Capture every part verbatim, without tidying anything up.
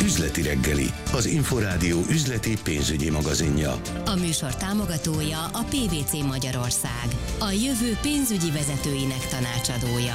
Üzleti reggeli, az Inforádió üzleti pénzügyi magazinja. A műsor támogatója a pé vé cé Magyarország, a jövő pénzügyi vezetőinek tanácsadója.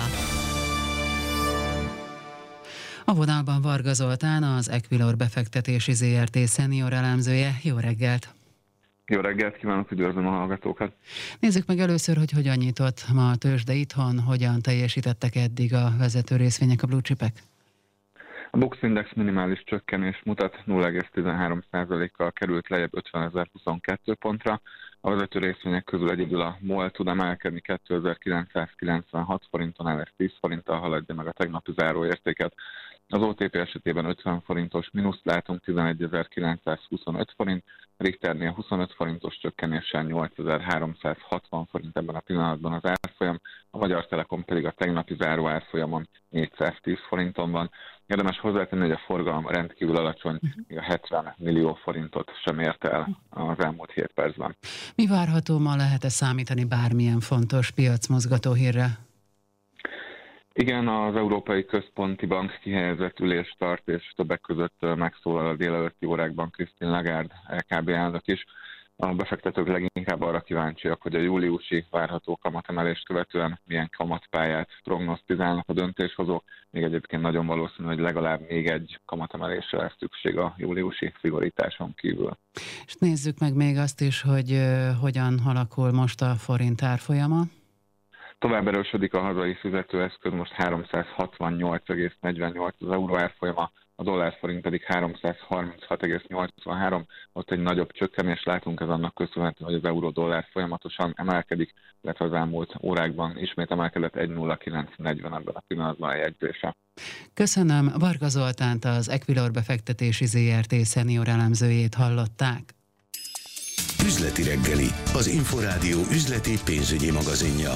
A vonalban Varga Zoltán, az Equilor befektetési zé er té szenior elemzője. Jó reggelt! Jó reggelt kívánok, üdvözlöm a hallgatókat! Nézzük meg először, hogy hogyan nyitott ma a tőzsde itthon, hogyan teljesítettek eddig a vezető részvények, a blue chipek. A Bux Index minimális csökkenés mutat, nulla egész tizenhárom százalékkal került lejjebb ötvenezer-huszonkettő pontra. A vezető részvények közül egyedül a MOL tud emelkedni kétezer-kilencszázkilencvenhat forinton, el tíz forinttal haladja meg a tegnapi záróértéket. Az o té pé esetében ötven forintos mínuszt látunk, tizenegyezer-kilencszázhuszonöt forint, Richternél huszonöt forintos csökkenéssel nyolcezer-háromszázhatvan forint ebben a pillanatban az árfolyam, a Magyar Telekom pedig a tegnapi záró árfolyamon négyszáztíz forinton van. Érdemes hozzátenni, hogy a forgalom rendkívül alacsony, még a hetven millió forintot sem érte el az elmúlt hét percben. Mi várható, ma lehet-e számítani bármilyen fontos piacmozgató hírre? Igen, az Európai Központi Bank kihelyezett ülést tart, és többek között megszólal a délelőtti órákban Christine Lagarde, é ká bé elnök is. A befektetők leginkább arra kíváncsiak, hogy a júliusi várható kamatemelést követően milyen kamatpályát prognosztizálnak a döntéshozók. Még egyébként nagyon valószínű, hogy legalább még egy kamatemelésre lesz szükség a júliusi szigorításon kívül. És nézzük meg még azt is, hogy uh, hogyan alakul most a forint árfolyama. Tovább erősödik a hazai fizetőeszköz, most háromszázhatvannyolc egész negyvennyolc az euró árfolyama, a dollárforint pedig háromszázharminchat egész nyolcvanhárom, ott egy nagyobb csökkenés látunk, ez annak köszönhető, hogy az euró-dollár folyamatosan emelkedik, illetve az elmúlt órákban ismét emelkedett egy nulla kilenc negyven ebben a pillanatban a jegyzése. Köszönöm, Varga Zoltánt, az Equilor befektetési zé er té szenior elemzőjét hallották. Üzleti reggeli, az Inforádió üzleti pénzügyi magazinja.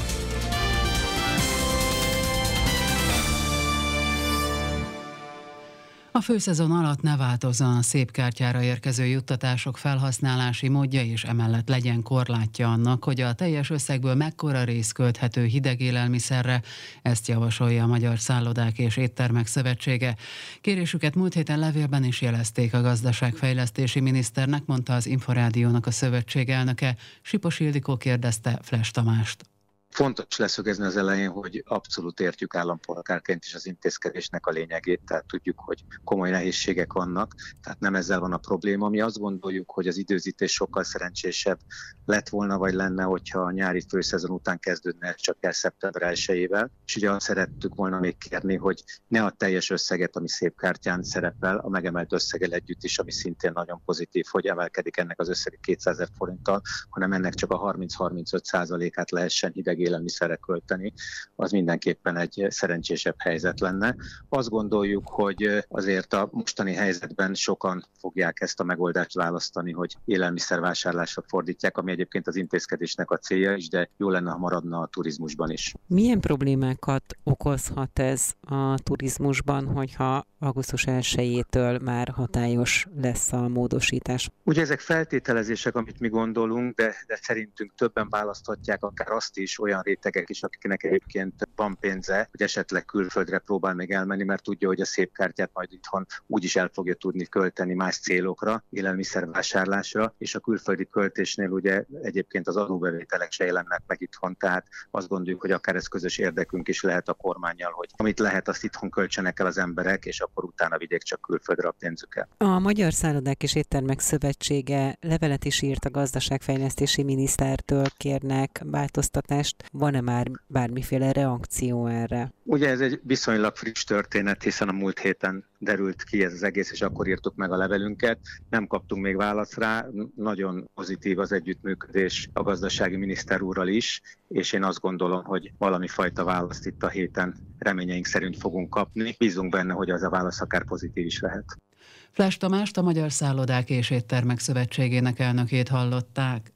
A főszezon alatt ne változzon a szép kártyára érkező juttatások felhasználási módja, és emellett legyen korlátja annak, hogy a teljes összegből mekkora rész költhető hideg élelmiszerre, ezt javasolja a Magyar Szállodák és Éttermek Szövetsége. Kérésüket múlt héten levélben is jelezték a gazdaságfejlesztési miniszternek, mondta az Inforádiónak a szövetség elnöke. Sipos Ildikó kérdezte Fles Tamást. Fontos leszögezni az elején, hogy abszolút értjük állampolgárként is az intézkedésnek a lényegét, tehát tudjuk, hogy komoly nehézségek vannak, tehát nem ezzel van a probléma. Mi azt gondoljuk, hogy az időzítés sokkal szerencsésebb lett volna, vagy lenne, hogyha a nyári főszezon után kezdődne csak el szeptember elsejével, és ugye azt szerettük volna még kérni, hogy ne a teljes összeget, ami szép kártyán szerepel, a megemelt összeggel együtt is, ami szintén nagyon pozitív, hogy emelkedik ennek az összege kétszázezer forinttal, hanem ennek csak a harminc-harmincöt százalékát lehessen hideg élelmiszerre költeni, az mindenképpen egy szerencsésebb helyzet lenne. Azt gondoljuk, hogy azért a mostani helyzetben sokan fogják ezt a megoldást választani, hogy élelmiszervásárlásra fordítják, ami egyébként az intézkedésnek a célja is, de jó lenne, ha maradna a turizmusban is. Milyen problémákat okozhat ez a turizmusban, hogyha augusztus elsejétől már hatályos lesz a módosítás? Ugye ezek feltételezések, amit mi gondolunk, de, de szerintünk többen választhatják akár azt is, olyan rétegek is, akiknek egyébként van pénze, hogy esetleg külföldre próbál még elmenni, mert tudja, hogy a szép kártyát majd itthon úgyis el fogja tudni költeni más célokra, élelmiszervásárlásra, és a külföldi költésnél ugye egyébként az adóbevételek se jelennek meg itthon, tehát azt gondoljuk, hogy akár ez közös érdekünk is lehet a kormánnyal, hogy amit lehet, azt itthon költsenek el az emberek, és akkor utána vigyék csak külföldre a pénzüket. A Magyar Szállodák és Éttermek Szövetsége levelet is írt a gazdaságfejlesztési minisztertől, kérnek változtatást. Van-e már bármiféle reakció erre? Ugye ez egy viszonylag friss történet, hiszen a múlt héten derült ki ez az egész, és akkor írtuk meg a levelünket. Nem kaptunk még választ rá, nagyon pozitív az együttműködés a gazdasági miniszter úrral is, és én azt gondolom, hogy valami fajta választ itt a héten reményeink szerint fogunk kapni. Bízunk benne, hogy az a válasz akár pozitív is lehet. Fles Tamást, a Magyar Szállodák és Éttermek Szövetségének elnökét hallották.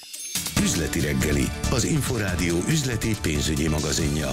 Üzleti reggeli, az Inforádió üzleti pénzügyi magazinja.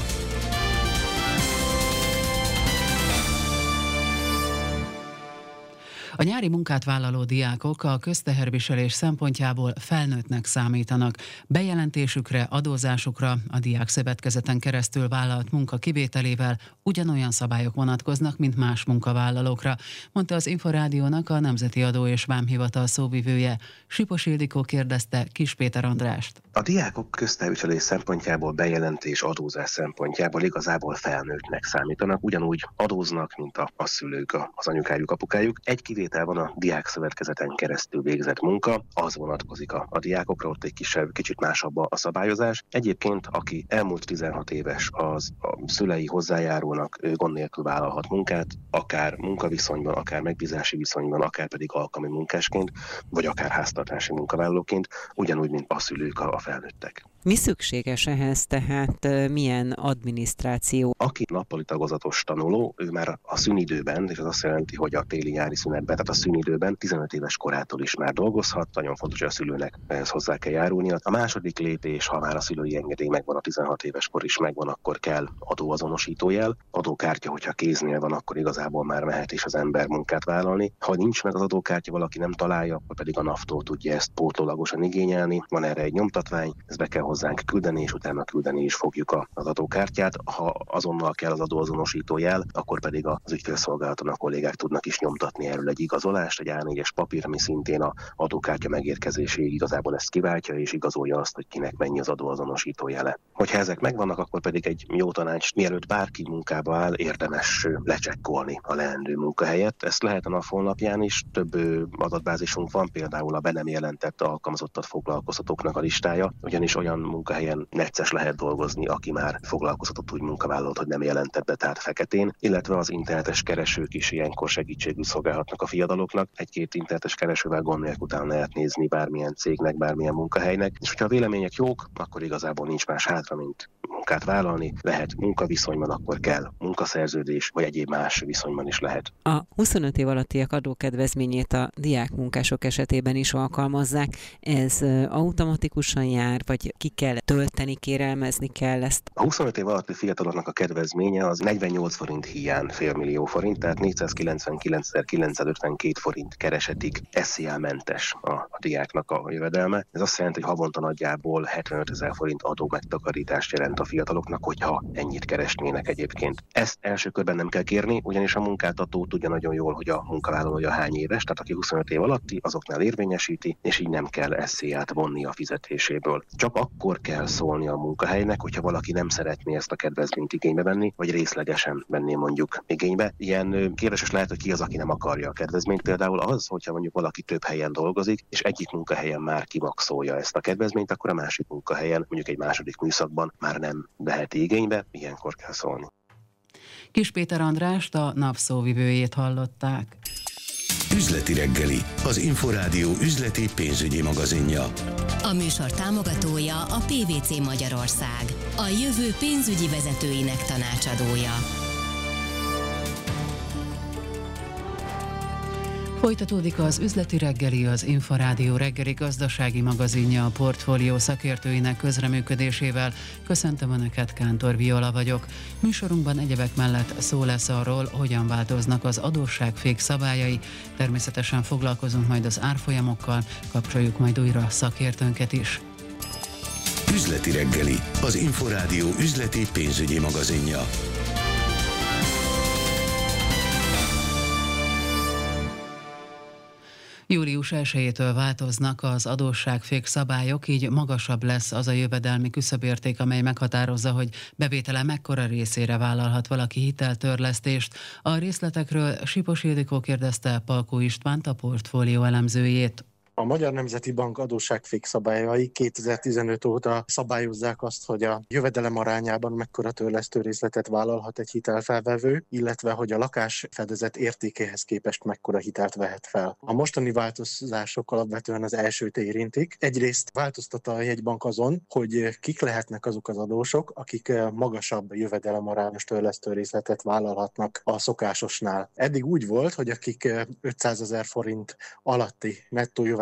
A nyári munkát vállaló diákok a közteherviselés szempontjából felnőttnek számítanak. Bejelentésükre, adózásukra a Diákszövetkezeten keresztül vállalt munka kivételével ugyanolyan szabályok vonatkoznak, mint más munkavállalókra, mondta az Inforádiónak a Nemzeti Adó és Vámhivatal szóvivője. Sipos Ildikó kérdezte Kis Péter Andrást. A diákok közteherviselés szempontjából, bejelentés, adózás szempontjából igazából felnőttnek számítanak, ugyanúgy adóznak, mint a, a szülők, az anyukájuk, apukájuk. Egy kivétel van a Diákszövetkezeten keresztül végzett munka, az vonatkozik a, a diákokra, ott egy kisebb, kicsit másabb a szabályozás. Egyébként, aki elmúlt tizenhat éves, az a szülei hozzájárulnak, ő gond nélkül vállalhat munkát, akár munkaviszonyban, akár megbízási viszonyban, akár pedig alkalmi munkásként, vagy akár háztartási munkavállalóként, ugyanúgy, mint a szülők, a felnőttek. Mi szükséges ehhez, tehát milyen adminisztráció? Aki nappali tagozatos tanuló, ő már a szünidőben, és az azt jelenti, hogy a téli-nyári szünetben, tehát a szünidőben tizenöt éves korától is már dolgozhat, nagyon fontos, hogy a szülőnek ehhez hozzá kell járulnia. A második lépés, ha már a szülői engedély megvan, a tizenhat éves kor is megvan, akkor kell adóazonosítójel. Adókártya, hogyha kéznél van, akkor igazából már mehet is az ember munkát vállalni. Ha nincs meg az adókártya, valaki nem találja, akkor pedig a NAV-tól tudja ezt pótolólagosan igényelni. Van erre egy nyomtatvány, ez be kell hozzánk küldeni, és utána küldeni is fogjuk az adókártyát. Ha azonnal kell az adóazonosító jel, akkor pedig az ügyfélszolgálaton a kollégák tudnak is nyomtatni erről egy igazolást, egy á négyes papír, ami szintén az adókártya megérkezéséig igazából ezt kiváltja, és igazolja azt, hogy kinek mennyi az adóazonosító jele. Hogyha ezek megvannak, akkor pedig egy jó tanács, mielőtt bárki munkába áll, érdemes lecsekkolni a leendő munkahelyet. Ezt lehet a NAV honlapján is, több adatbázisunk van, például a be nem jelentett alkalmazottat foglalkoztatóknak a listája, ugyanis olyan munkahelyen necces lehet dolgozni, aki már foglalkoztatott úgy munkavállalót, hogy nem jelentett be, tehát feketén, illetve az internetes keresők is ilyenkor segítségül szolgálhatnak a fiataloknak. Egy-két internetes keresővel gond nélkül utána lehet nézni bármilyen cégnek, bármilyen munkahelynek, és hogyha a vélemények jók, akkor igazából nincs más hátra, mint munkát vállalni. Lehet munkaviszonyban, akkor kell munkaszerződés, vagy egyéb más viszonyban is lehet. A huszonöt év alattiak adókedvezményét a diákmunkások esetében is alkalmazzák. Ez automatikusan jár, vagy ki kell tölteni, kérelmezni kell ezt? A huszonöt év alatti fiataloknak a kedvezménye az negyvennyolc forint híján félmillió forint, tehát négyszázkilencvenkilencezer-kilencszázötvenkét forint keresetig es zé á-mentes a, a diáknak a jövedelme. Ez azt jelenti, hogy havonta nagyjából hetvenötezer forint adó megtakarítást jelent a fiataloknak, hogyha ennyit keresnének egyébként. Ezt első körben nem kell kérni, ugyanis a munkáltató tudja nagyon jól, hogy a munkavállalója hány éves, tehát aki huszonöt év alatti, azoknál érvényesíti, és így nem kell es zé á-t vonni a fizetéséből. Csak akkor kell szólni a munkahelynek, hogyha valaki nem szeretné ezt a kedvezményt igénybe venni, vagy részlegesen venné mondjuk igénybe. Ilyen kérdéses lehet, hogy ki az, aki nem akarja a kedvezményt. Például az, hogyha mondjuk valaki több helyen dolgozik, és egyik munkahelyen már kimaxolja ezt a kedvezményt, akkor a másik munkahelyen, mondjuk egy második műszakban már nem veheti igénybe, ilyenkor kell szólni. Kis Péter Andrást, a NAV szóvivőjét hallották. Üzleti reggeli, az Inforádió üzleti pénzügyi magazinja. A műsor támogatója a pé vé cé Magyarország, a jövő pénzügyi vezetőinek tanácsadója. Folytatódik az üzleti reggeli, az Inforádió reggeli gazdasági magazinja a portfólió szakértőinek közreműködésével. Köszöntöm Önöket, Kántor Viola vagyok. Műsorunkban egyebek mellett szó lesz arról, hogyan változnak az adósságfék szabályai. Természetesen foglalkozunk majd az árfolyamokkal, kapcsoljuk majd újra szakértőnket is. Üzleti reggeli, az Inforádió üzleti pénzügyi magazinja. július elsejétől változnak az adósságfék szabályok, így magasabb lesz az a jövedelmi küszöbérték, amely meghatározza, hogy bevétele mekkora részére vállalhat valaki hiteltörlesztést. A részletekről Sipos Ildikó kérdezte Palkó Istvánt, a portfólió elemzőjét. A Magyar Nemzeti Bank adósságfék szabályai kétezer-tizenöt óta szabályozzák azt, hogy a jövedelem arányában mekkora törlesztő részletet vállalhat egy hitelfelvevő, illetve hogy a lakás fedezet értékéhez képest mekkora hitelt vehet fel. A mostani változások alapvetően az elsőt érintik. Egyrészt változtat a jegybank azon, hogy kik lehetnek azok az adósok, akik magasabb jövedelem arányos törlesztő részletet vállalhatnak a szokásosnál. Eddig úgy volt, hogy akik ötszázezer forint alatti nettó jövedelem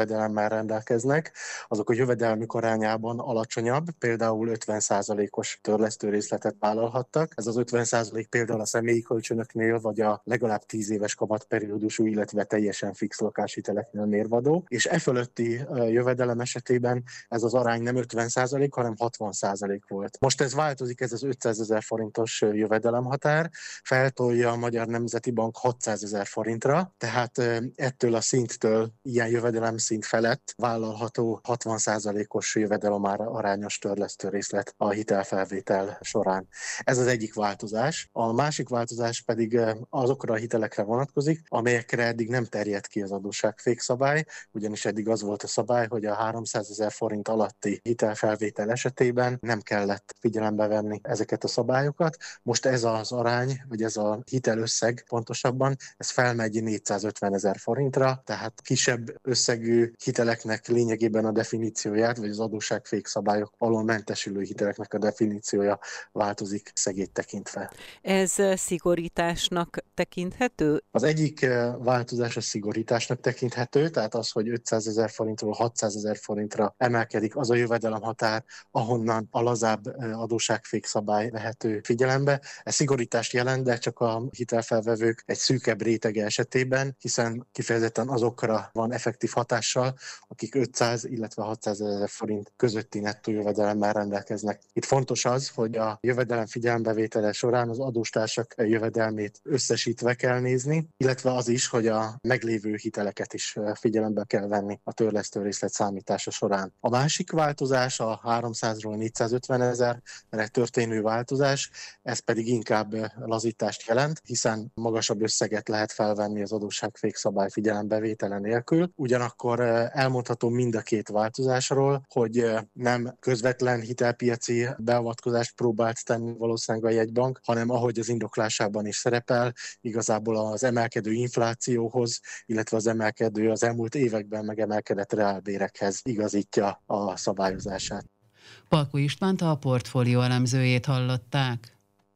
jövedelemmel rendelkeznek, azok a jövedelmük arányában alacsonyabb, például ötven százalékos törlesztő részletet vállalhattak. Ez az ötven százalék például a személyi kölcsönöknél, vagy a legalább tíz éves kamatperiódusú, illetve teljesen fix lakáshiteleknél mérvadó. És e fölötti jövedelem esetében ez az arány nem ötven százalék, hanem hatvan százalék volt. Most ez változik, ez az ötszázezer forintos jövedelemhatár, feltolja a Magyar Nemzeti Bank hatszázezer forintra, tehát ettől a szinttől, ilyen jövedelemszint felett vállalható hatvan százalékos jövedelem arányos törlesztő részlet a hitelfelvétel során. Ez az egyik változás. A másik változás pedig azokra a hitelekre vonatkozik, amelyekre eddig nem terjed ki az adósságfékszabály, ugyanis eddig az volt a szabály, hogy a háromszázezer forint alatti hitelfelvétel esetében nem kellett figyelembe venni ezeket a szabályokat. Most ez az arány, vagy ez a hitelösszeg pontosabban, ez felmegy négyszázötvenezer forintra, tehát kisebb összegű hiteleknek lényegében a definícióját, vagy az adósságfékszabályok alól mentesülő hiteleknek a definíciója változik szegét tekintve. Ez szigorításnak tekinthető? Az egyik változás a szigorításnak tekinthető, tehát az, hogy ötszázezer forintról hatszázezer forintra emelkedik az a jövedelemhatár, ahonnan a lazább adósságfékszabály vehető figyelembe. Ez szigorítást jelent, de csak a hitelfelvevők egy szűkebb rétege esetében, hiszen kifejezetten azokra van effektív hatással, akik ötszáz, illetve hatszázezer forint közötti nettó jövedelemmel rendelkeznek. Itt fontos az, hogy a jövedelem figyelembevétele során az adóstársak jövedelmét összesítve kell nézni, illetve az is, hogy a meglévő hiteleket is figyelembe kell venni a törlesztő részlet számítása során. A másik változás a háromszázról négyszázötvenezerre történő változás, ez pedig inkább lazítást jelent, hiszen magasabb összeget lehet felvenni az adósságfékszabály figyelembevétele nélkül. Ugyanakkor elmondható mind a két változásról, hogy nem közvetlen hitelpiaci beavatkozást próbált tenni valószínűleg a jegybank, hanem ahogy az indoklásában is szerepel, igazából az emelkedő inflációhoz, illetve az emelkedő, az elmúlt években megemelkedett reálbérekhez igazítja a szabályozását. Palkó Istvánt, a Portfólió elemzőjét hallották.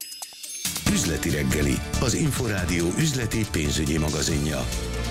Üzleti reggeli, az Inforádió üzleti pénzügyi magazinja.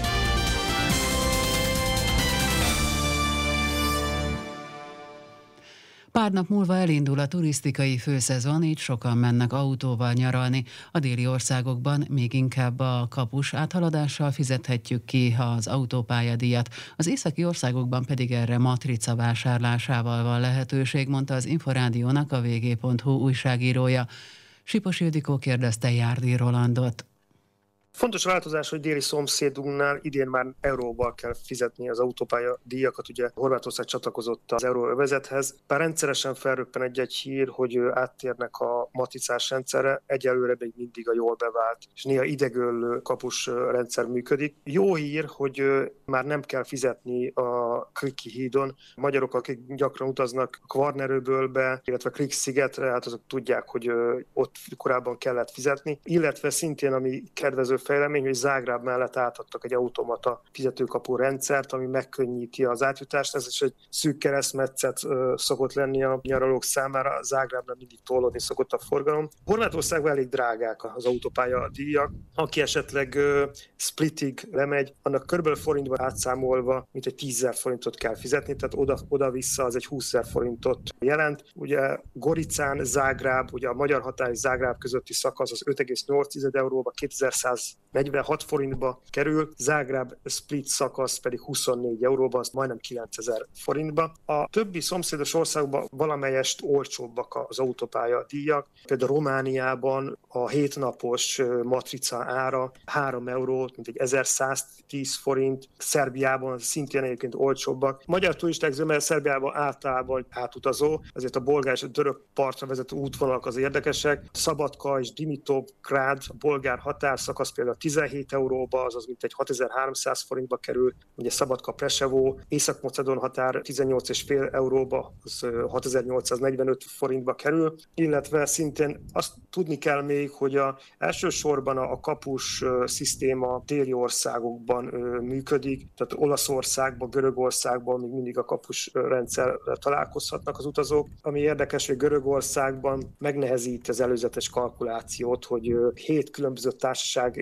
Pár nap múlva elindul a turisztikai főszezon, így sokan mennek autóval nyaralni. A déli országokban még inkább a kapus áthaladással fizethetjük ki az autópályadíjat. Az északi országokban pedig erre matrica vásárlásával van lehetőség, mondta az Inforádiónak a vé gé pont hú újságírója. Sipos Ildikó kérdezte Járdi Rolandot. Fontos változás, hogy déli szomszédunknál idén már euróval kell fizetni az autópálya díjakat. Ugye Horvátország csatlakozott az euróövezethez. Bár rendszeresen felröppen egy-egy hír, hogy áttérnek a matricás rendszerre, egyelőre még mindig a jól bevált és néha idegöllő kapus rendszer működik. Jó hír, hogy már nem kell fizetni a Kriki hídon. A magyarok, akik gyakran utaznak Kvarnerőbölbe, illetve Krik szigetre, hát azok tudják, hogy ott korábban kellett fizetni. Illetve szintén, ami kedvező fejlemény, hogy Zágráb mellett átadtak egy automata fizetőkapu rendszert, ami megkönnyíti az átjutást. Ez is egy szűk keresztmetszet szokott lenni a nyaralók számára. Zágrábnál mindig tollódni szokott a forgalom. Horvátországban elég drágák az autópálya díjak. Aki esetleg uh, Splitig lemegy, annak körülbelül forintban átszámolva, mint egy tízezer forintot kell fizetni, tehát oda, oda-vissza az egy húszezer forintot jelent. Ugye Goricán, Zágráb, ugye a magyar határ és Zágráb közötti szakasz az öt egész nyolc euróba, kétezer-száznegyvenhat forintba kerül, Zágráb Split szakasz pedig huszonnégy euróba, az majdnem kilencezer forintba. A többi szomszédos országban valamelyest olcsóbbak az autópálya díjak. Például Romániában a hétnapos matrica ára három euró, mint egy ezerszáztíz forint, Szerbiában szintén egyébként olcsóbbak. Magyar turisták zömmel Szerbiában általában átutazó, ezért a bolgár és a török partra vezető útvonalak az érdekesek. Szabadka és Dimitrov-Grád, a bolgár határszakasz például tizenhét euróba, azaz mint egy hatezer-háromszáz forintba kerül, ugye Szabadka Presevó, Észak-Macedón határ tizennyolc egész öt euróba, az hatezer-nyolcszáznegyvenöt forintba kerül, illetve szintén azt tudni kell még, hogy a, elsősorban a, a kapus uh, szisztéma déli országokban uh, működik, tehát Olaszországban, Görögországban még mindig a kapus uh, rendszerrel találkozhatnak az utazók. Ami érdekes, hogy Görögországban megnehezíti az előzetes kalkulációt, hogy uh, hét különböző társaság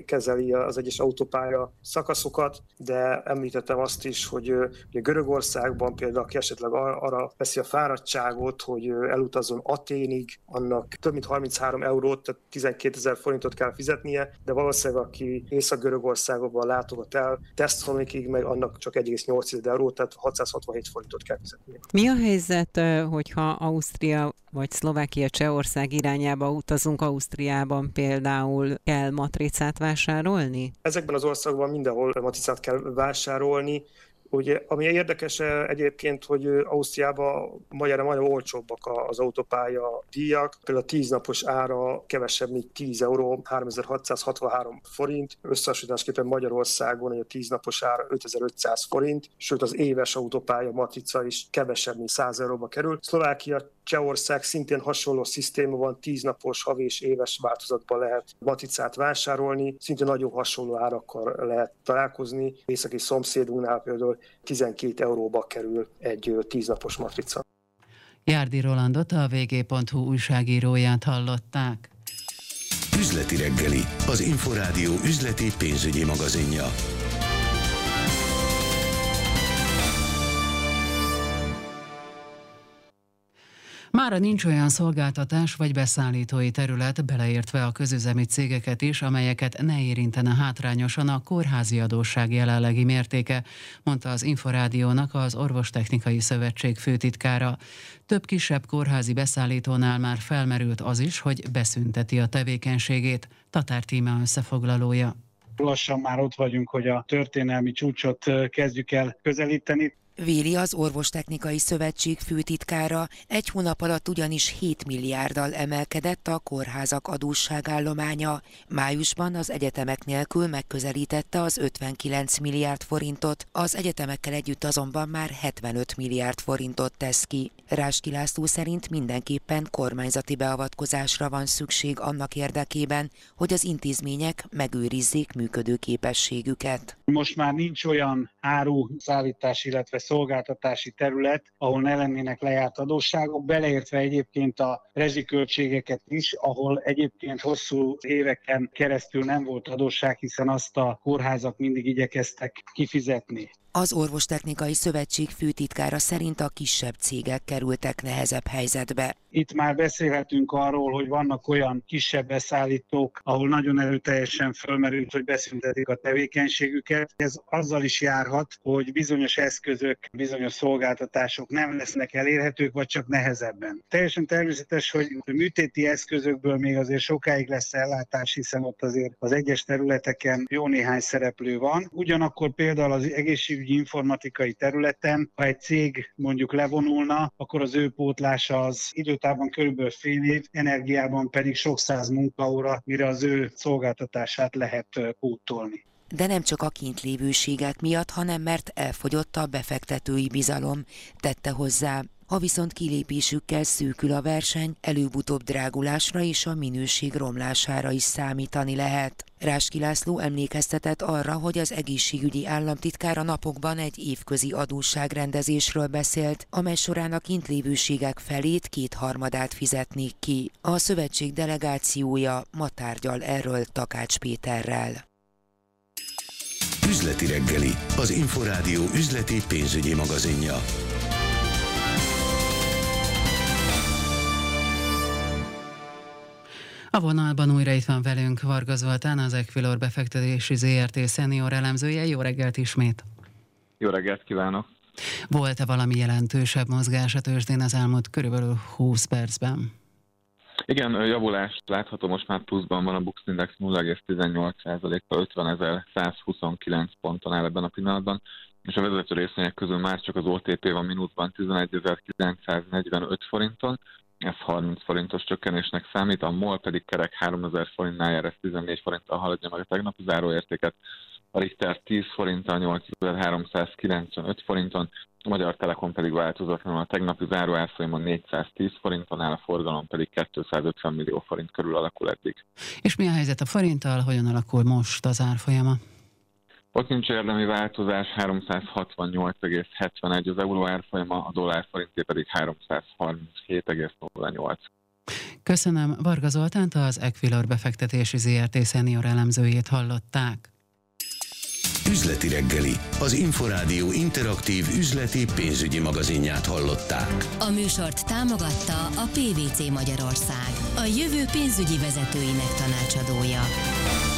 kezeli az egyes autópálya szakaszokat, de említettem azt is, hogy ugye Görögországban például, aki esetleg arra veszi a fáradtságot, hogy elutazzon Athénig, annak több mint harminchárom eurót, tehát tizenkétezer forintot kell fizetnie, de valószínűleg aki Észak-Görögországban látogat el Theszalonikig, meg annak csak egy egész nyolc eurót, tehát hatszázhatvanhét forintot kell fizetnie. Mi a helyzet, hogyha Ausztria vagy Szlovákia, Csehország irányába utazunk? Ausztriában például kell matricát vásárolni? Ezekben az országokban mindenhol matricát kell vásárolni. Ugye, ami érdekes egyébként, hogy Ausztriában magyarra majdnem olcsóbbak az autópálya díjak. Például a tíz napos ára kevesebb, mint tíz euró, háromezer-hatszázhatvanhárom forint. Összehasonlításképpen Magyarországon a tíz napos ára ötezer-ötszáz forint, sőt az éves autópálya matrica is kevesebb, mint száz euróba kerül. Szlovákia, Csehország szintén hasonló szisztéma van, tíz napos, havi és éves változatban lehet matricát vásárolni, szintén nagyon hasonló árakkal lehet találkozni. Északi szomszédunknál például tizenkét euróba kerül egy tíz napos matrica. Járdi Rolandot, a vé gé pont hú újságíróját hallották. Üzleti reggeli, az Inforádió üzleti pénzügyi magazinja. Mára nincs olyan szolgáltatás vagy beszállítói terület, beleértve a közüzemi cégeket is, amelyeket ne érintene hátrányosan a kórházi adósság jelenlegi mértéke, mondta az Inforádiónak az Orvostechnikai Szövetség főtitkára. Több kisebb kórházi beszállítónál már felmerült az is, hogy beszünteti a tevékenységét. Tatár Tíme összefoglalója. Lassan már ott vagyunk, hogy a történelmi csúcsot kezdjük el közelíteni. Véli az Orvostechnikai Szövetség főtitkára, egy hónap alatt ugyanis hét milliárddal emelkedett a kórházak adósságállománya. Májusban az egyetemek nélkül megközelítette az ötvenkilenc milliárd forintot, az egyetemekkel együtt azonban már hetvenöt milliárd forintot tesz ki. Ráski László szerint mindenképpen kormányzati beavatkozásra van szükség annak érdekében, hogy az intézmények megőrizzék működőképességüket. Most már nincs olyan áru szállítás, illetve szolgáltatási terület, ahol ne lennének lejárt adósságok, beleértve egyébként a rezsiköltségeket is, ahol egyébként hosszú éveken keresztül nem volt adósság, hiszen azt a kórházak mindig igyekeztek kifizetni. Az Orvostechnikai Szövetség főtitkára szerint a kisebb cégek kerültek nehezebb helyzetbe. Itt már beszélhetünk arról, hogy vannak olyan kisebb beszállítók, ahol nagyon erőteljesen fölmerült, hogy beszüntetik a tevékenységüket. Ez azzal is járhat, hogy bizonyos eszközök, bizonyos szolgáltatások nem lesznek elérhetők, vagy csak nehezebben. Teljesen természetes, hogy műtéti eszközökből még azért sokáig lesz ellátás, hiszen ott azért az egyes területeken jó néhány szereplő van. Ugyanakkor például az egészségügyi informatikai területen, ha egy cég mondjuk levonulna, akkor az ő pótlása az időtávon körülbelül fél év, energiában pedig sok száz munkaóra, mire az ő szolgáltatását lehet pótolni. De nem csak a kintlévőségek miatt, hanem mert elfogyott a befektetői bizalom, tette hozzá. Ha viszont kilépésükkel szűkül a verseny, előbb-utóbb drágulásra és a minőség romlására is számítani lehet. Ráski László emlékeztetett arra, hogy az egészségügyi államtitkár a napokban egy évközi adósságrendezésről beszélt, amely során a kintlévőségek felét, kétharmadát fizetnék ki. A szövetség delegációja ma tárgyal erről Takács Péterrel. Üzleti reggeli, az Inforádió üzleti pénzügyi magazinja. A vonalban újra itt van velünk Varga Zoltán, az Equilor befektetési zé er té szenior elemzője. Jó reggelt ismét! Jó reggelt kívánok! Volt-e valami jelentősebb mozgás a tőzsdén az elmúlt körülbelül húsz percben? Igen, javulást látható, most már pluszban van a Bux Index nulla egész tizennyolc százalékkal ötvenezer-százhuszonkilenc ponton áll ebben a pillanatban, és a vezető részvények közül már csak az o té pé van mínuszban tizenegyezer-kilencszáznegyvenöt forinton, ez harminc forintos csökkenésnek számít, a MOL pedig kerek háromezer forintnál jár, ez tizennégy forinttal haladja meg a tegnapi záróértéket, a Richter tíz forinttal nyolcezer-háromszázkilencvenöt forinton, a Magyar Telekom pedig változatlanul a tegnapi záróárfolyamon négyszáztíz forinton áll, a forgalom pedig kétszázötven millió forint körül alakul eddig. És mi a helyzet a forinttal, hogyan alakul most az árfolyama? Ott nincs érdemi változás, háromszázhatvannyolc egész hetvenegy az euró árfolyama, a dollár forinté pedig háromszázharminchét egész nulla nyolc. Köszönöm, Varga Zoltánt, az Equilor befektetési zé er té szenior elemzőjét hallották. Üzleti reggeli, az Inforádió interaktív üzleti pénzügyi magazinját hallották. A műsort támogatta a pé vé cé Magyarország, a jövő pénzügyi vezetőinek tanácsadója.